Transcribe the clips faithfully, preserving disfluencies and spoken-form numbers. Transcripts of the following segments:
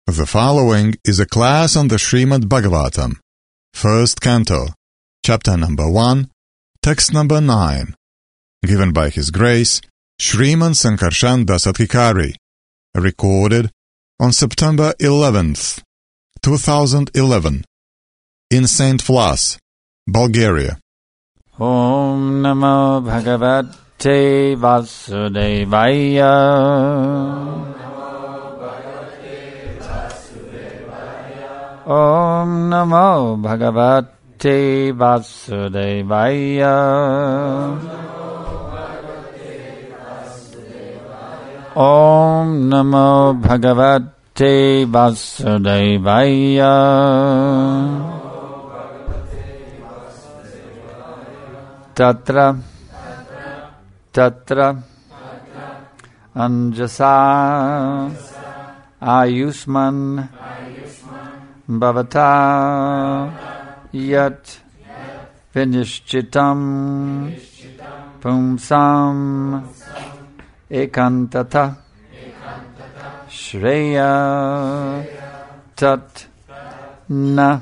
The following is a class on the Srimad Bhagavatam, first canto, chapter number one, text number nine, given by His Grace, Shriman Sankarshan Das Adhikari, recorded on September eleventh, two thousand eleven, in Saint Vlas, Bulgaria. Om Namo Bhagavate Vasudevaya. Om Namo Bhagavate Vasudevaya. Om Namo Bhagavate Vasudevaya. Tatra Tatra Anjasa Ayusman Bhavata Yat Vinishchitam Pumsam Ekantata Shreya Tat Na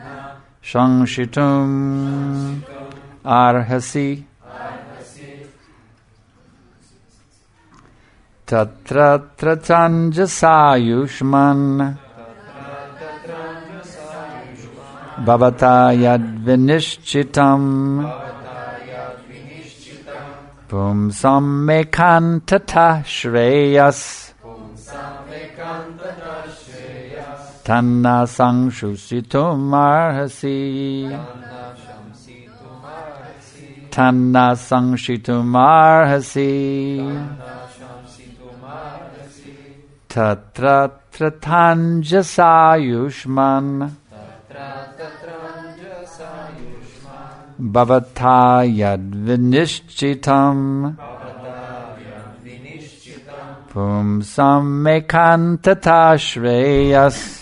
Shangshitum Arhasi Tatra Tratanjasayushman Bhavata Yad Vinishchitam Pumsam Ekantata Shreyas Tanna Sangshusitum Arhasi Tanna Sangshitum Arhasi Tatra Tratanjasayushman Bhavata Yad Vinishchitam Pumsam Ekantata Shreyas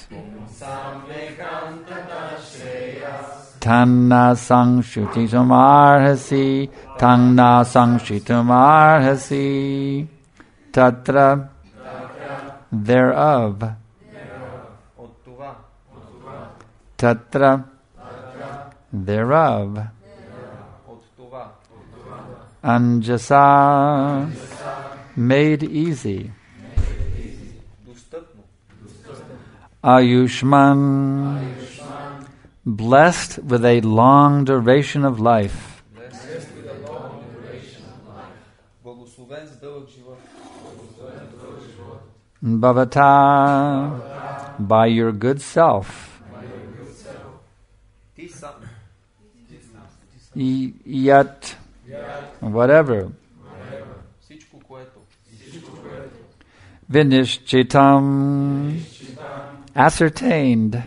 Tanna Sangshutim Arhasi Tanna Sangshitum Arhasi Tatra thereof Tatra thereof Anjasa made easy Ayushman blessed with a long duration of life Bhavata by your good self Yat whatever Vinishchitam ascertained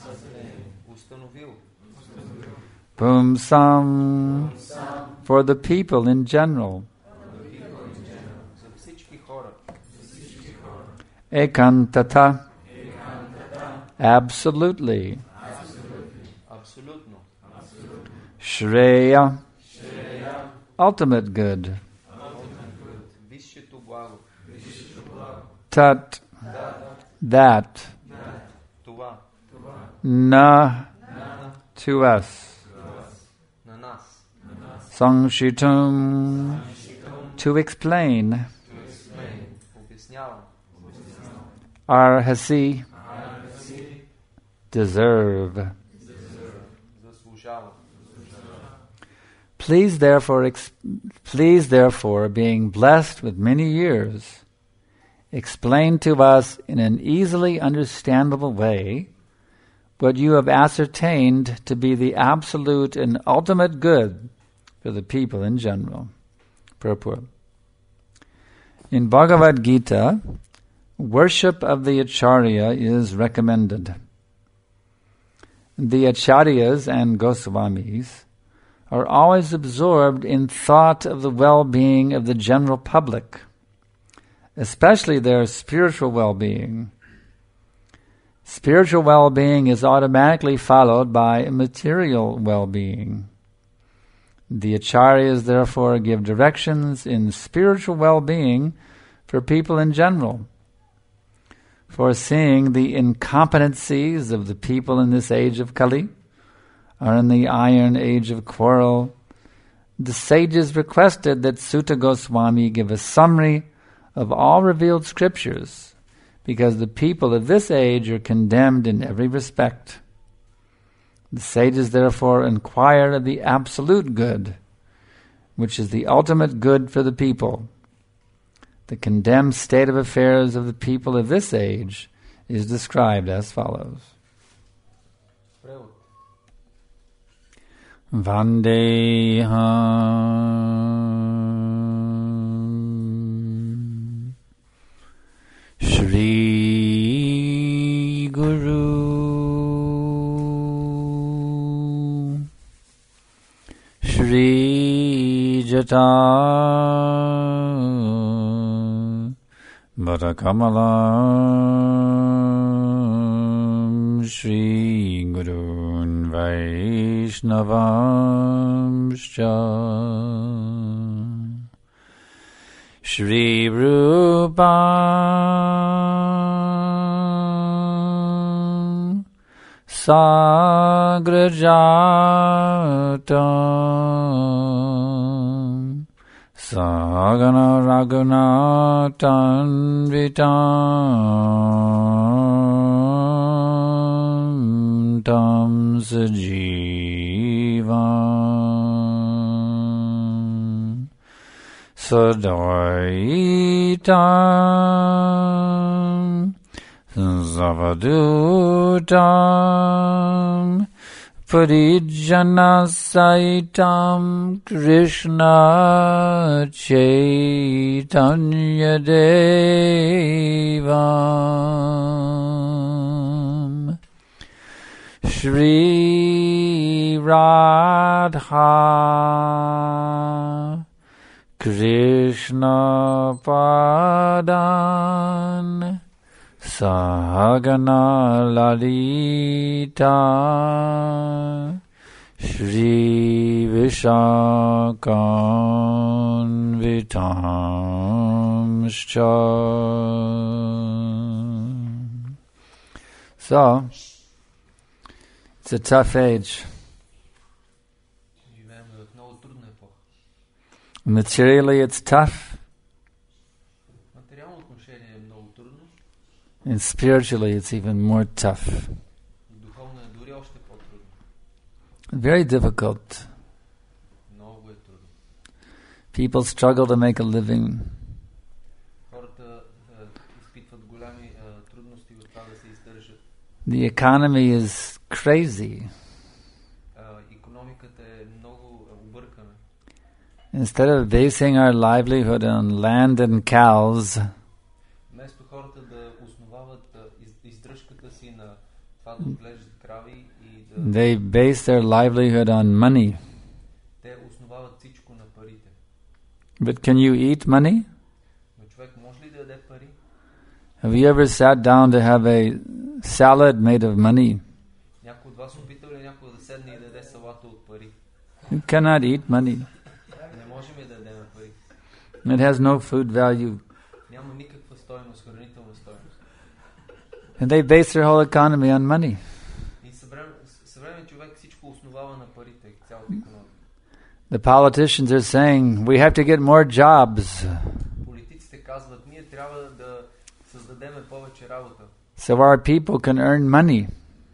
Pumsam for the people in general Ekantata absolutely Shreya ultimate good Tat that Na to us Sangshitum to explain Arhasi deserve Please therefore, ex- please therefore, being blessed with many years, explain to us in an easily understandable way what you have ascertained to be the absolute and ultimate good for the people in general. Purport. In Bhagavad Gita, worship of the Acharya is recommended. The Acharyas and Goswamis are always absorbed in thought of the well-being of the general public, especially their spiritual well-being. Spiritual well-being is automatically followed by material well-being. The Acharyas therefore give directions in spiritual well-being for people in general. foreseeing the incompetencies of the people in this age of Kali, or in the iron age of quarrel, the sages requested that Sutta Goswami give a summary of all revealed scriptures, because the people of this age are condemned in every respect. The sages therefore inquire of the absolute good, which is the ultimate good for the people. The condemned state of affairs of the people of this age is described as follows. Vandeham Shri Guru Shri Jata Bharakamalam Shri Gurun Vaishnavamscha Shri Rupam Sagrajatam Sagana Raghunatan Vitam Tam Sajivam Sadaitam Zavadutam Parijana Saitam Krishna Chaitanya Devam Shri Radha Krishna Padan Sahagana Lalita Shri Vishakam Vitamscha. So, it's a tough age. Materially it's tough. And spiritually it's even more tough. Very difficult. People struggle to make a living. The economy is crazy. Instead of basing our livelihood on land and cows, they base their livelihood on money. But can you eat money? Have you ever sat down to have a salad made of money? You cannot eat money. It has no food value. And they base their whole economy on money. The politicians are saying, we have to get more jobs. So our people can earn money.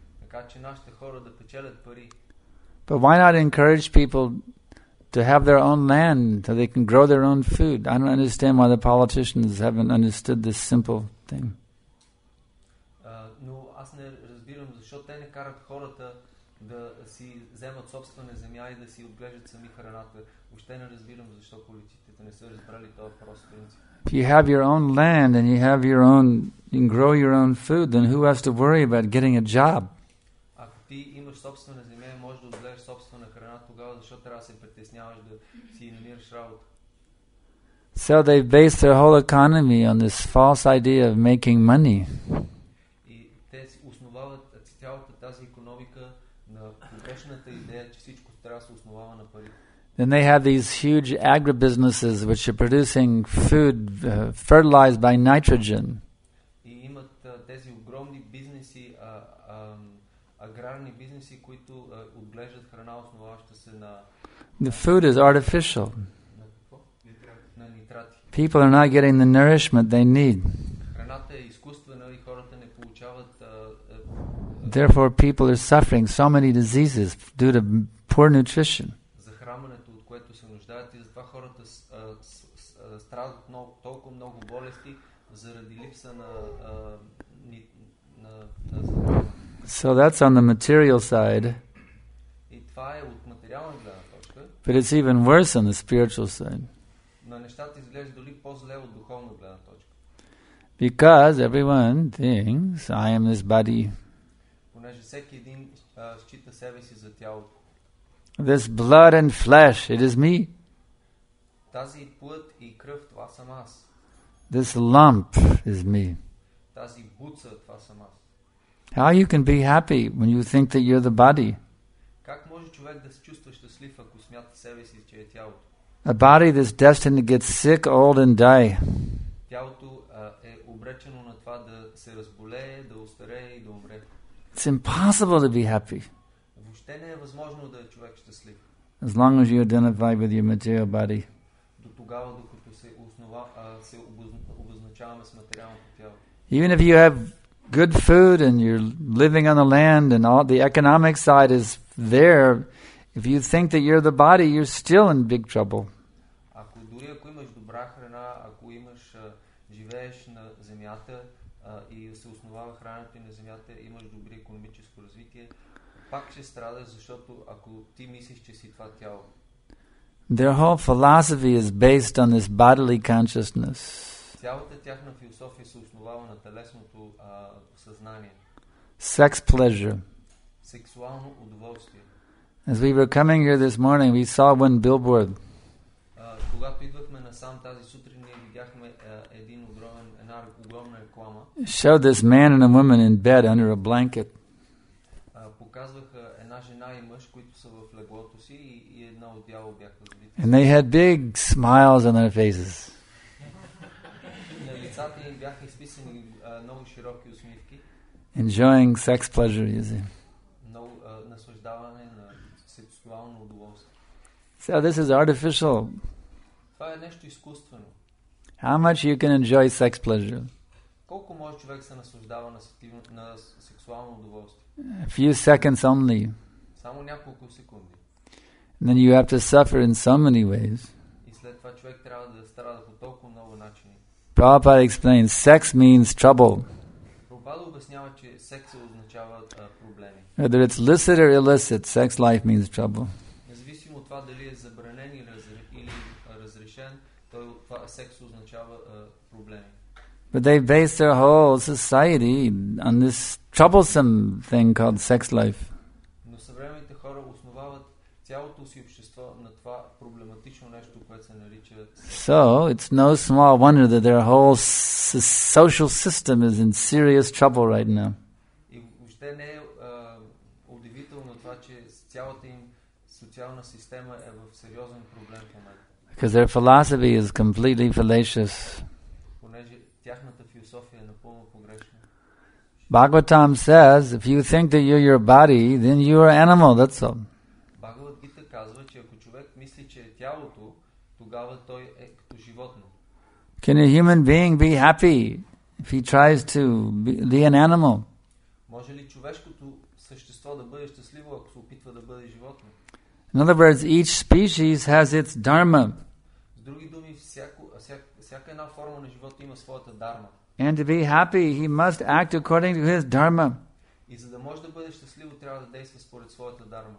But why not encourage people to have their own land so they can grow their own food? I don't understand why the politicians haven't understood this simple thing. If you have your own land and you have your own, you can grow your own food, then who has to worry about getting a job? So they base their whole economy on this false idea of making money. Then they have these huge agribusinesses which are producing food uh, fertilized by nitrogen. тези огромни бизнеси, а, а, аграрни бизнеси, които а, отглеждат храна, основаваща се на... The food is artificial. На какво? На нитрати. People are not getting the nourishment they need. Храната е изкуствена и хората не получават... А, а, Therefore, people are suffering so many diseases due to poor nutrition. захранването, от което се нуждаят, и затова хората а, с, с, а, страдат много, толкова много болести заради липса на, а, ни, на, на захранване. So that's on the material side. И това е от материална гледна точка. But it's even worse on the spiritual side. На нещата изглежда дори по-зле от духовна гледна точка. Because everyone thinks, I am this body. Понеже всеки един а, счита себе си за тялото. This blood and flesh, it is me. Тази плът и кръв, това съм аз. This lump is me. Тази буца, това съм аз. How you can be happy when you think that you're the body? Как може човек да се чувства щастлив, ако смята себе си, че е тялото? A body that's destined to get sick, old and die. Тялото а, е обречено на това да се разболее, да остарее и да умре. It's impossible to be happy Въобще не е възможно да е човек щастлив. as long as you identify with your material body. До тогава, докато се, основа, а, се обозна, обозначаваме с материалното тяло. Even if you have good food and you're living on the land and all the economic side is there, if you think that you're the body, you're still in big trouble. Ако дори ако имаш добра храна, ако имаш, а, живееш на земята а, и се основава храната на земята, имаш добри икономическо развитие, пак ще страдаш, защото ако ти мислиш, че си това тяло. Their whole philosophy is based on this bodily consciousness. Цялата тяхна философия се основава на телесното а, съзнание. Sex pleasure. Сексуално удоволствие. As we were coming here this morning, we saw one billboard. А, когато идвахме насам тази сутрин, ние видяхме а, един огромен, една огромна реклама. Showed this man and a woman in bed under a blanket. А, показваха една жена и мъж, които са в леглото си, и, и една одеяло бяха завити. And they had big smiles on their faces. На лицата им бяха изписани а, много широки усмивки. Enjoying sex pleasure, you see. Много а, наслаждаване на сексуално удоволствие. So this is artificial. Това е нещо изкуствено. How much you can enjoy sex pleasure? Колко може човек се наслаждава на, сетивно, на сексуално удоволствие? A few seconds only. Само няколко секунди. And then you have to suffer in so many ways. И след това човек трябва да страда по толкова много начини. Prabhupada explains, sex means trouble. Прабхупада обяснява, че секса означава а, проблеми. Whether it's licit or illicit, sex life means trouble. Независимо от това дали е забранен или, разре, или а, разрешен, той, това секс означава а, проблеми. But they base their whole society on this troublesome thing called sex life. Но съвременните хора основават цялото си общество на това проблематично нещо, което се нарича секс. So it's no small wonder that their whole s- social system is in serious trouble right now. И въобще не е а, удивително това, че цялата им социална система е в сериозен проблем в момента. Because their philosophy is completely fallacious. Понеже тяхната философия е напълно погрешна. Bhagavatam says, if you think that you're your body, then you are animal, that's all. Бхагавад Гита казва, че ако човек мисли, че е тялото, тогава той е като животно. Can a human being be happy if he tries to be, be an animal? Може ли човешкото същество да бъде щастливо, ако се опитва да бъде животно? In other words, each species has its dharma. С други думи, всяко, всяка, всяка една форма на живота има своята дарма. And to be happy, he must act according to his dharma. И за да може да бъде щастливо, трябва да действа според своята дарма.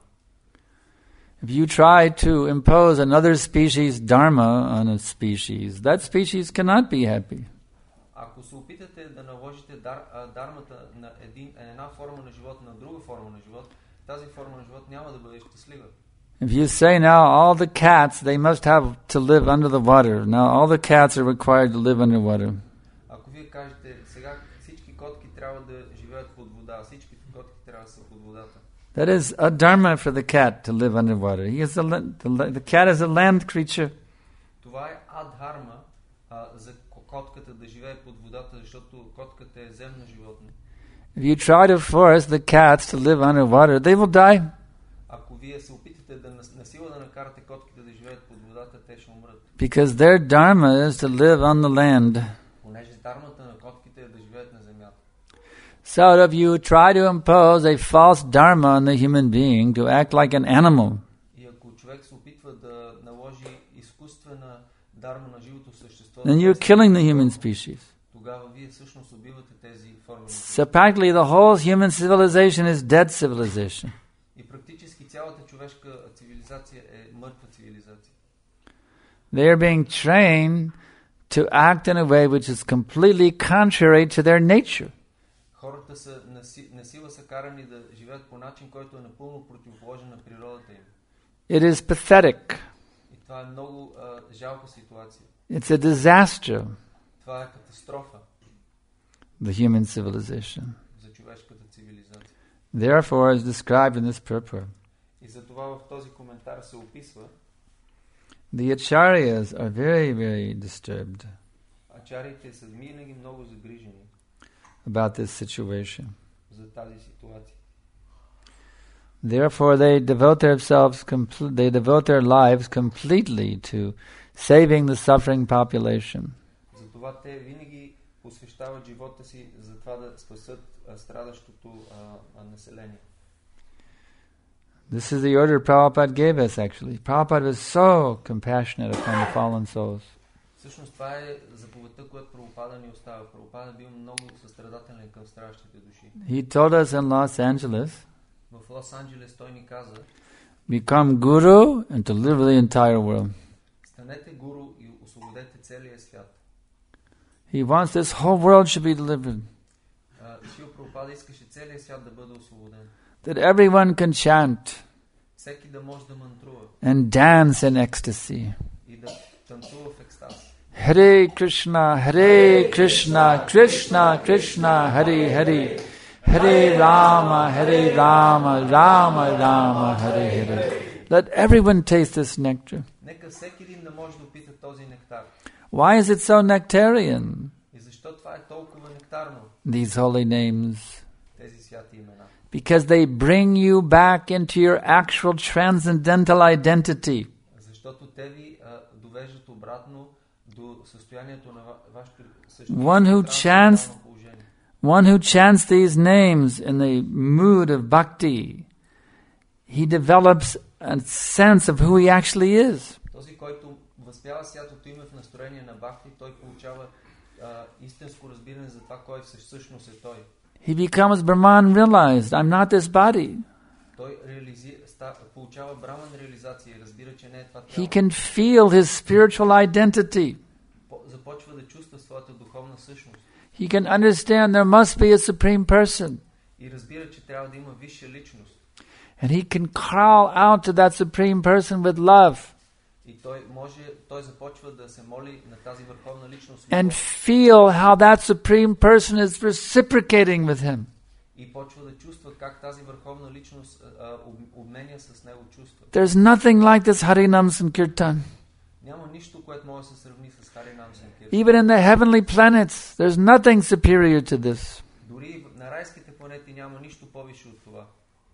If you try to impose another species' dharma on a species, that species cannot be happy. Ако се опитате да наложите дар, а, дармата на един, една форма на живот на друга форма на живот, тази форма на живот няма да бъде щастлива. If you say now all the cats, they must have to live under the water. Now all the cats are required to live underwater. Ако вие кажете, сега всички котки трябва да живеят под вода, всички котки трябва да са под водата. That is a dharma for the cat to live underwater. He is a, the, the cat is a land creature. Това е адхарма а, за котката да живее под водата, защото котката е земно животно. If you try to force the cats to live underwater, they will die. Ако вие се опитате да насила да накарате котките да живеят под водата, те ще умрат. Because their dharma is to live on the land. Понеже дармата на котките е да живеят на земята. So if you try to impose a false dharma on the human being to act like an animal, и ако човек се опитва да наложи изкуствена дарма на живото същество, then you're killing the human species. тогава вие всъщност убивате тези форми. So practically the whole human civilization is dead civilization. И практически цялата човешка цивилизация е мъртва цивилизация. They are being trained to act in a way which is completely contrary to their nature. Хората са насила са карани да живеят по начин, който е напълно противоположен на природата им. It is pathetic. И това е много uh, жалка ситуация. It's a disaster. Това е катастрофа. The human civilization. За човешката цивилизация. Therefore, is described in this purport. И за това в този коментар се описва. The acharyas are very, very disturbed. Ачариите са винаги много загрижени. About this situation. За тази ситуация. Therefore, they devote themselves, compl- they devote their lives completely to saving the suffering population. Затова те винаги посвещават живота си за това да спасат страдащото население. This is the order Prabhupada gave us, actually. Prabhupada was so compassionate upon the fallen souls. Всъщност това е заповедта, която Прабхупада ни остава. Прабхупада бил много състрадателен към страдащите души. He told us in Los Angeles, в Лос-Анджелес той ни каза, become guru and deliver the entire world. Станете гуру и освободете целия свят. He wants this whole world should be delivered. Шрила Прабхупада искаше целия свят да бъде освободен. That everyone can chant. Всеки да може да мантрува. And dance in ecstasy. И да танцува в екстаз. Hare Krishna, Hare Krishna, Krishna Krishna, Hare Hare, Hare Rama, Hare Rama, Rama Rama, Hare Hare. Let everyone taste this nectar. Нека всеки един да може да опита този нектар. Why is it so nectarian? И защо това е толкова нектарно? These holy names. Тези святи имена. Because they bring you back into your actual transcendental identity. Защото те ви довеждат обратно до състоянието на вашето съществено. One who chants, one who chants these names in the mood of bhakti, he develops a sense of who he actually is. Този, който възпява святото име в настроение на бхакти, той получава а, истинско разбиране за това, кой всъщност е той. He becomes Brahman realized, I'm not this body. Той реализи, ста, получава браман реализация и разбира, че не е това тяло. He can feel his spiritual identity. Започва да чувства своята духовна същност. He can understand there must be a supreme person. И разбира, че трябва да има висша личност. And he can crawl out to that supreme person with love. И той може, той започва да се моли на тази върховна личност. And feel how that supreme person is reciprocating with him. И почва да чувства как тази върховна личност а, обменя с него чувства. There's nothing like this Harinam Sankirtan. Няма нищо, което може да се сравни с Харинам Санкиртан. Even in the heavenly planets, there's nothing superior to this. Дори на райските планети няма нищо повече от това.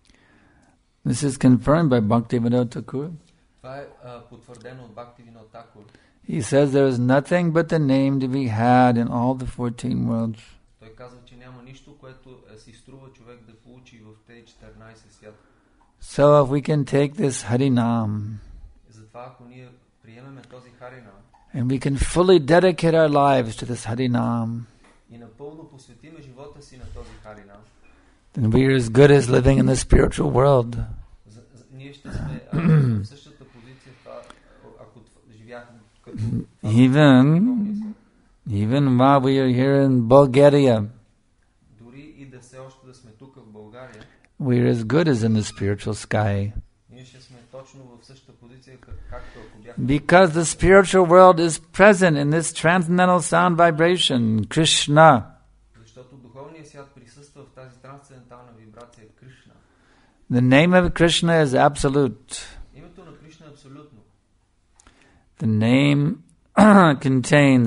This is confirmed by Bhaktivinoda Thakur. Това е а, потвърдено от Бхактивинода Такур. He says there is nothing but the name to be had in all the fourteen worlds. Той казва, че няма нищо, което си струва човек да получи в тези четиринайсет свята. So if we can take this Harinam, затова ако ние приемеме този Харинам, and we can fully dedicate our lives to this Harinam, и напълно посветиме живота си на този Харинам, then we are as good as living in the spiritual world. За, за, ние ще сме а, в същата позиция, това, ако живяхме като Even, even while we are here in Bulgaria, дори и да все още да сме тук в България, we are as good as in the spiritual sky. ние ще сме точно в същата позиция, както ако бяхме. Because the spiritual world is present in this transcendental sound vibration, Krishna. Защото духовният свят присъства в тази трансцендентална вибрация Кришна. The name of Krishna is absolute. Името на Кришна е абсолютно. The name contains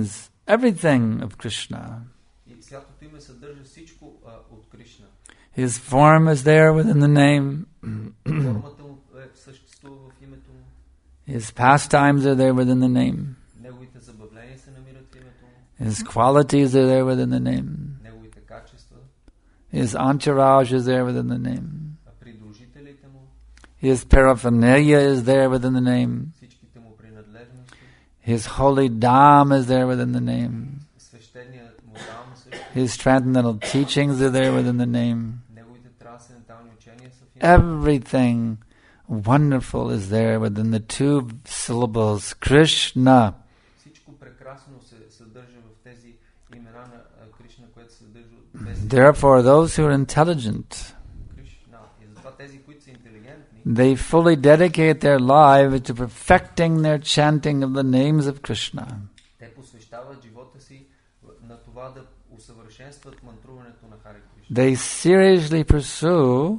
everything of Krishna. И святото име съдържа всичко а, от Кришна. His form is there within the name. Формата му е, съществува в името му. His pastimes are there within the name. Неговите забавления се намират в името му. His qualities are there within the name. Неговите качества. His entourage is there within the name. А придружителите му. His paraphernalia is there within the name. Всичките му принадлежности. His holy dham is there within the name. Свещеният му дам също. His transcendental teachings are there within the name. Неговите трансцендентални учения са в името. Everything wonderful is there within the two syllables Krishna. Всичко прекрасно се съдържа в тези имена на а, Кришна, което се съдържа от тези Therefore, those who are intelligent, Кришна. И затова тези, които са интелигентни, they fully dedicate their lives to perfecting their chanting of the names of Krishna. те посвещават живота си на това да усъвършенстват мантруването на Харе Кришна. They seriously pursue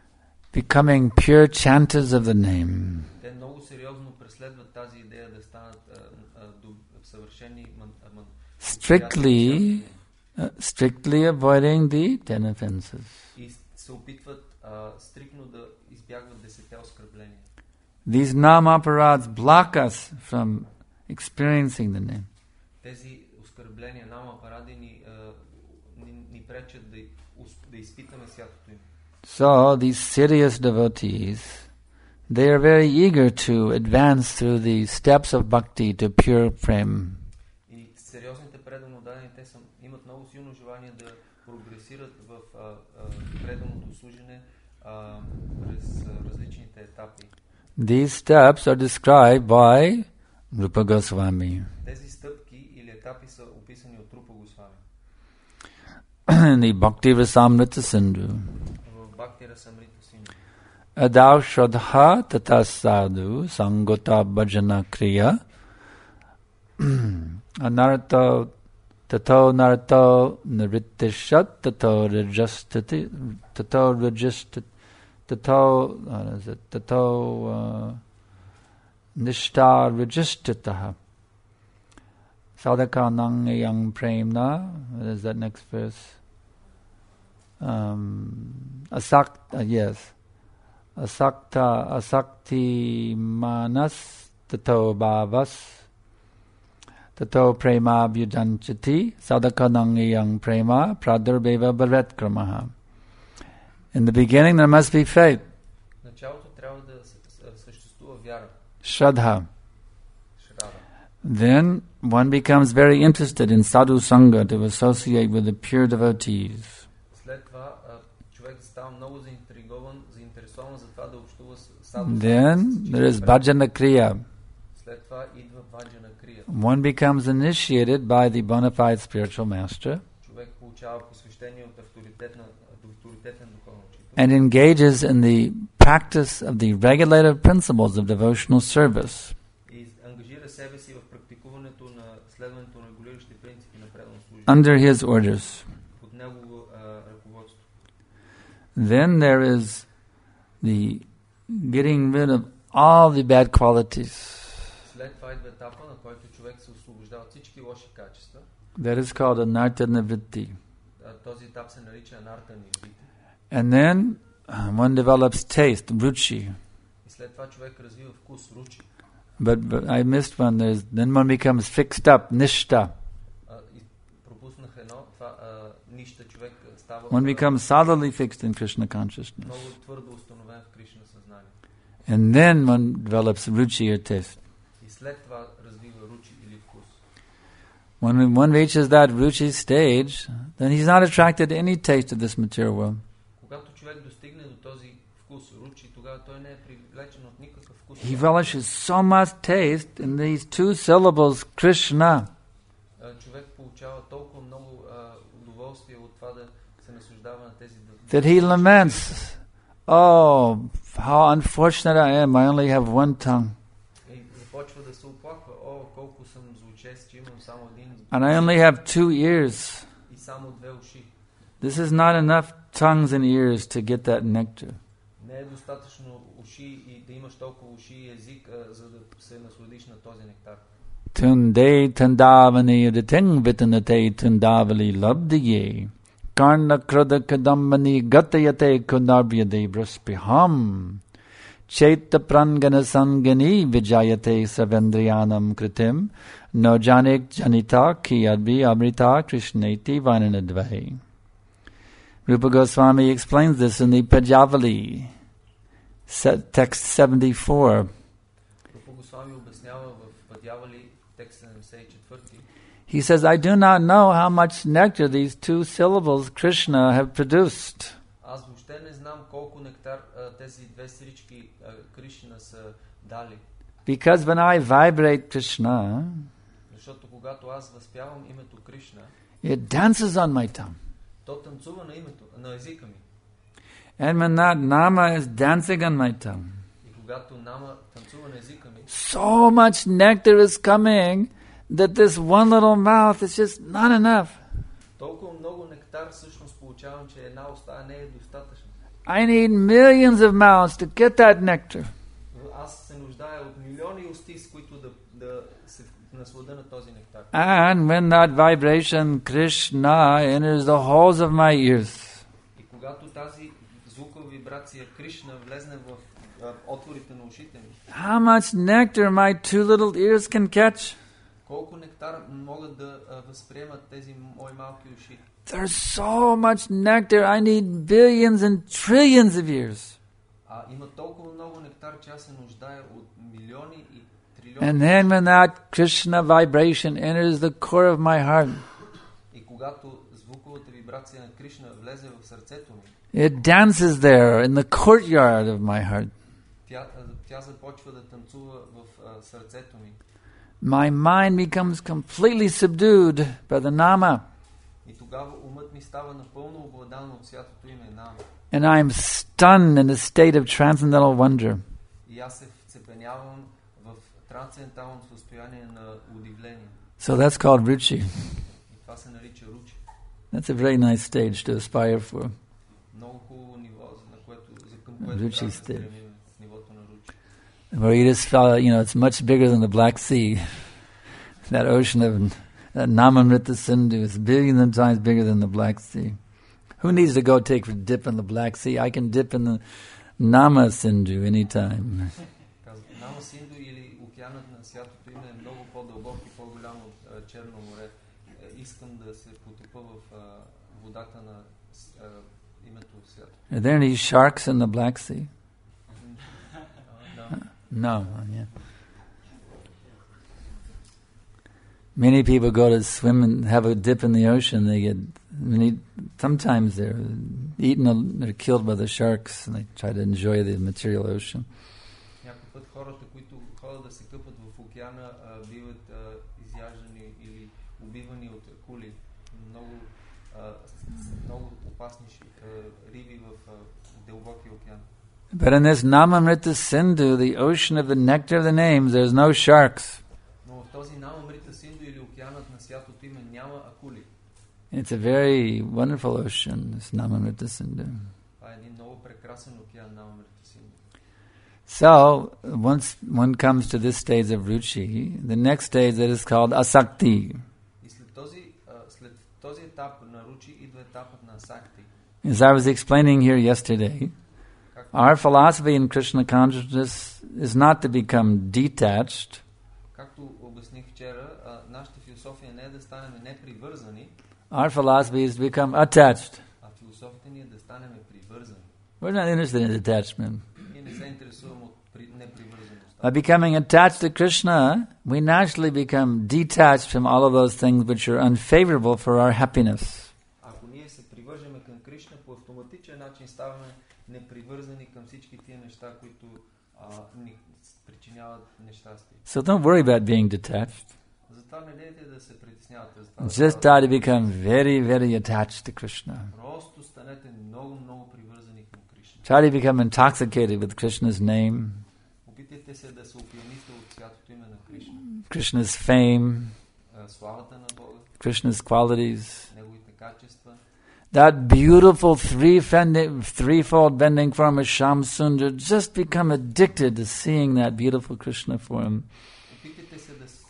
becoming pure chanters of the name. Те много сериозно преследват тази идея да станат а, а, доб- съвършени ман, а, ман, Strictly, uh, strictly avoiding the ten offenses. и се опитват а, стрикно да избягват десете оскърбления. These nam-aparads block us from experiencing the name. Тези оскърбления, нама паради ни, а, ни, ни пречат да, ус- да изпитаме святото им. So these serious devotees, they are very eager to advance through the steps of bhakti to pure prem. И сериозните предано дадени, те са, имат много силно желание да прогресират в а, а, преданото служене а, през а, различните етапи. These steps are described by Rupa Goswami Тези стъпки или етапи са описани от Рупа Госвами in the Bhakti Rasamrita Sindhu. в Бхакти Расамрита Синджу. Adau Shraddha Tata Sadhu Sangota Bhajana Kriya Anarto Tato Narto Nrittishat Tato Rajastati Tato Rajastati Tato what is it? Tato uh, Nishta Rajastataha Sadhaka Nang Yang Premna. What is that next verse? Um, Asakt, uh, yes. Asakta, asakti manas, tato bhavas, tato prema bhujanchati, sadhakanang yang prema, pradurbhava bharatkramaha. In the beginning there must be faith, В началото трябва да с- с- съществува вяра, shraddha. шрада. Then one becomes very interested in sadhu sangha to associate with the pure devotees. След това а, човек става много заинтригован, заинтересован за това да общува с саду. Then there is bhajana kriya. След това идва баджана крия. One becomes initiated by the bona fide spiritual master Човек получава посвещение от авторитетна, авторитетен духовен учител and engages in the practice of the regulative principles of devotional service. и ангажира себе си в практикуването на следването на регулиращи принципи на преданно служение Under his orders. под негово а, ръководство. Then there is the getting rid of all the bad qualities. След това идва етапа, на който човек се освобождава от всички лоши качества. That is called anartha nivritti. А, този етап се нарича анарта ниврити. And then uh, one develops taste, ruchi. И след това човек развива вкус, ручи. But, but I missed one. There's then one becomes fixed up, nishta. А, и пропуснах едно, това а, нища човек става One а, becomes solidly fixed in Krishna consciousness. много твърдо установен в Кришна съзнание. And then one develops ruchi or taste. И след това развива ручи или вкус. When one reaches that ruchi stage, then he's not attracted to any taste of this material world. Когато човек достигне до този вкус, ручи, тогава той не е привлечен от никакъв вкус. He relishes so much taste in these two syllables, Krishna. А, човек получава толкова много а, удоволствие от това да се наслаждава на тези д- That he laments, oh, how unfortunate I am, I only have one tongue. И започва да се оплаква, о, колко съм злочест, че имам само един And I only have two ears. и само две уши. This is not enough tongues and ears to get that nectar. Не е достатъчно уши и да имаш толкова уши и език, а, за да се насладиш на този нектар. Tunde tundavani uditing vitanate tundavali labdiye. Karna krada kadambani gatayate kunarbhyade braspiham. Chaita prangana sangani vijayate savendriyanam kritim. No janik janita ki advi amrita krishneti vananadvai. Rupa Goswami explains this in the Pajavali, text seventy-four. Rupa Goswami обяснява в Падявали текст седемдесет и четвърти. He says, I do not know how much nectar these two syllables Krishna have produced. Аз въобще не знам колко нектар тези две сирички Кришна са дали. Because when I vibrate Krishna, защото когато аз възпявам името Кришна, it dances on my tongue. То танцува на името, на езика ми. And when that nama is dancing on my tongue, и когато нама танцува на езика ми, so much nectar is coming that this one little mouth is just not enough. Толкова много нектар всъщност получавам, че една уста не е достатъчна. I need millions of mouths to get that nectar. Аз се нуждая от милиони усти, с които да, да се насладя на този нектар. And when that vibration Krishna enters the holes of my ears, и когато тази звукова вибрация Кришна влезне в отворите на ушите ми, how much nectar my two little ears can catch? колко нектар могат да възприемат тези мои малки уши? There's so much nectar, I need billions and trillions of ears. А има толкова много нектар, че аз се нуждая от милиони и трилиони. And then when that Krishna vibration enters the core of my heart, и когато звуковата вибрация на Кришна влезе в сърцето ми, it dances there in the courtyard of my heart. Тя, тя започва да танцува в uh, сърцето ми. My mind becomes completely subdued by the nama. И тогава умът ми става напълно обладан от святото име Нама. And I am stunned in a state of transcendental wonder. И аз се вцепенявам в трансцендентално състояние на удивление. So that's called ruchi. И това се нарича ручи. That's a very nice stage to aspire for. Много хубаво ниво, на което, за към което Ruchi трябва да stage. стремим, нивото на ручи. Where you just felt, you know, it's much bigger than the Black Sea. That ocean of that Namamrita Sindhu is billions of times bigger than the Black Sea. Who needs to go take a dip in the Black Sea? I can dip in the Nama Sindhu anytime. Нама Синду или океанът на святото име е много по-дълбок и по-голям от Черно море. Искам да се потопа в водата на името свято. Are there any sharks in the Black Sea? No, yeah. Many people go to swim and have a dip in the ocean. They get many. Sometimes they're eaten. They're killed by the sharks, and they try to enjoy the material ocean. Някой път хората, които ходят да се къпат в океана, биват изяждани или убивани от акули. Много, много опасни риби в дълбокия океан. But in this Namamrita Sindhu, the ocean of the nectar of the names, there's no sharks. Но в този Намамрита Синду или океанът на святото име няма акули. It's a very wonderful ocean, this Namamrita Sindhu. Това е един много прекрасен океан, Намамрита Синду. So, once one comes to this stage of ruchi, the next stage that is called asakti. И след този, след този етап на ручи идва етапът на асакти. As I was explaining here yesterday, our philosophy in Krishna consciousness is not to become detached. Както обясних вчера, нашата философия не е да станем непривързани. Our philosophy is to become attached. А философията ни е да станем привързани. We're not interested in attachment. Ние не се интересуваме от непривързаността. By becoming attached to Krishna, we naturally become detached from all of those things which are unfavorable for our happiness. Ако ние се привържеме към Кришна, по автоматичен начин ставаме непривързани към всички тия неща, които а, ни причиняват нещастие. So don't worry about being detached. Затова не дейте да се притеснявате. Just try to become very, very attached to Krishna. Просто станете много, много привързани към Кришна. Try to become intoxicated with Krishna's name, Опитайте се да се опияните от святото име на Кришна. Krishna's fame, Славата на Бога, Krishna's qualities. неговите качества. That beautiful three-fending, threefold bending form of Sham Sundar, just become addicted to seeing that beautiful Krishna form. Опитайте се да се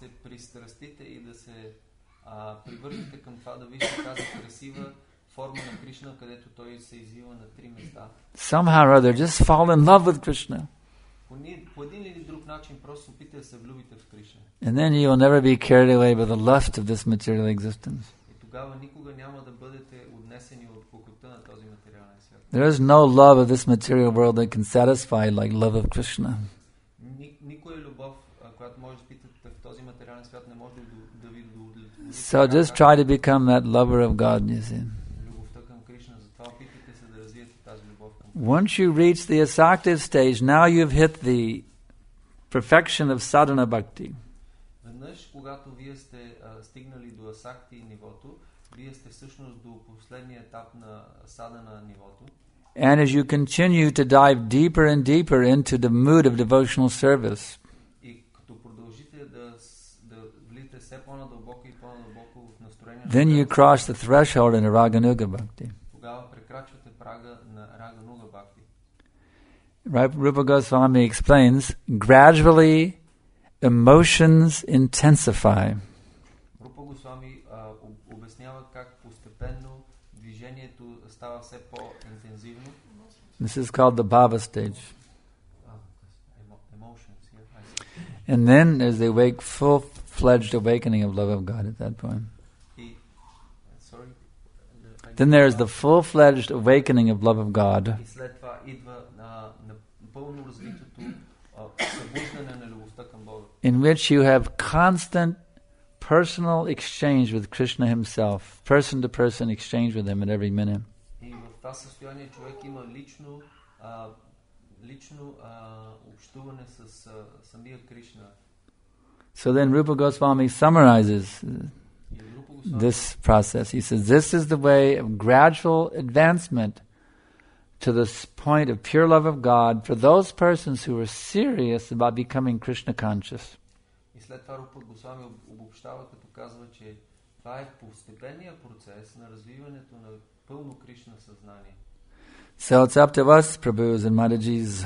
пристрастите и да се а, привържете към това да виждате тази красива форма на Кришна, където той се извива на три места. Somehow or other, just fall in love with Krishna. По, ни, по един или друг начин просто опитайте да се влюбите в Кришна. And then you will never be carried away by the lust of this material existence. И тогава никога няма да бъдете отнесени от похота на този материален свят. There is no love of this material world that can satisfy like love of Krishna. Ни, никоя любов, а, която може да питате в този материален свят, не може да, да ви удовлетвори. So just try to become that lover of God, you see. Любовта към Кришна, затова опитайте се да развиете тази любов към. Once you reach the asaktive stage, now you've hit the perfection of sadhana bhakti. Веднъж, когато вие сте а, стигнали до асакти нивото, вие сте всъщност до последния етап на садана нивото. And as you continue to dive deeper and deeper into the mood of devotional service, И като продължите да, с- да влизате все по-надълбоко и по-надълбоко в настроение, then you cross the threshold into Raganuga bhakti. тогава прекрачвате прага на Рагануга Бхакти. Right? Rupa Goswami explains, gradually emotions intensify. Рупа Госвами а, об- обяснява как постепенно движението става все по-интензивно. This is called the bhava stage. А, емо- emotions, yeah, I see. And then as they wake, full-fledged awakening of love of God at that point. И, sorry, I- Then there is the full-fledged awakening of love of God, И след това идва на, на пълно развитото а, събуждане на любовта към Бога, in which you have constant personal exchange with Krishna himself, person-to-person exchange with him at every minute. и в това състояние човек има лично, а, лично а, общуване с а, самия Кришна. So then Rupa Goswami summarizes uh, И Рупа Госвами this process. He says, this is the way of gradual advancement to this point of pure love of God for those persons who are serious about becoming Krishna conscious. И след това Рупа Госвами об- обобщава, като казва, че това е постепенния процес на развиването на пълно Кришна съзнание. So it's up to us, Prabhus and Mataji's.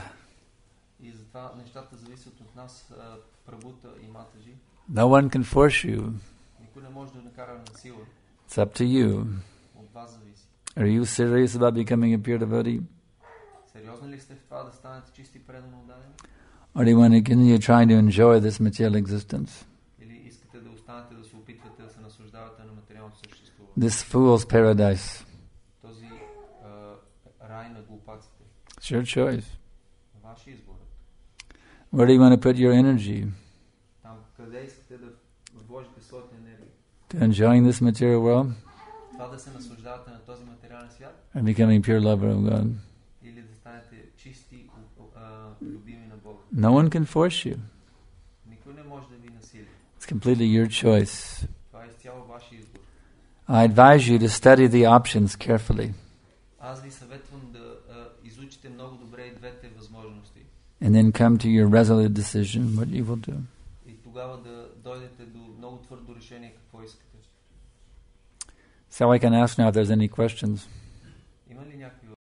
И затова нещата зависят от нас, а, Прабута и Матаджи. No one can force you. Никой не може да накара на сила. It's up to you. От вас зависи. Are you serious about becoming a pure devotee? Сериозни ли сте в това да станете чисти предано отдадени? Or do you want to continue trying to enjoy this material existence? Или искате да останете да се опитвате да се наслаждавате на материалното съществуване? This fool's paradise. Този а, рай на глупаците. It's your choice. Ваш избор. Where do you want to put your energy? Там къде искате да вложите своята енергия? To enjoying this material world Това да се наслаждавате на този материален свят or becoming pure lover of God? или да станете чисти, а, любими на Бога? No one can force you. Никой не може да ви насили. It's completely your choice. Това е изцяло ваш избор. I advise you to study the options carefully Аз ви съветвам да а, изучите много добре и двете възможности. and then come to your resolute decision what you will do. И тогава да дойдете до много твърдо решение какво искате. So I can ask now if there's any questions. Има ли някакви